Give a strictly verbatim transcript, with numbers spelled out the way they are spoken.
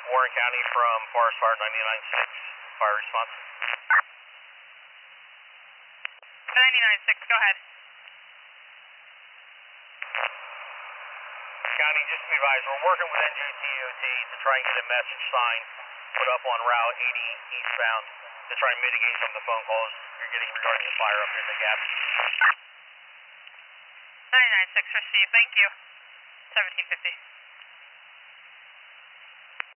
Warren County from Forest Fire ninety-nine six, fire response. ninety-nine six, go ahead. County, just to be advised, we're working with N J T O T to try and get a message sign put up on Route eighty eastbound to try and mitigate some of the phone calls you're getting regarding the fire up in the gap. ninety-nine six received, thank you. seventeen fifty.